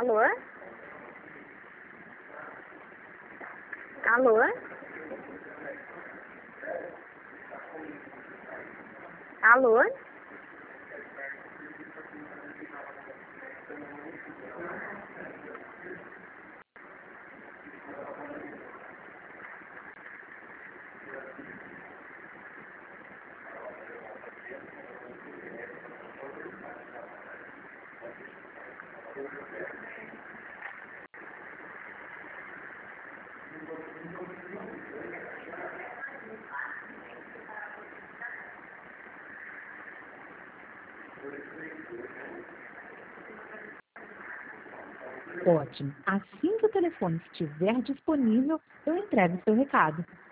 Alô? Alô? Alô? Ótimo. Assim que o telefone estiver disponível, eu entrego o seu recado.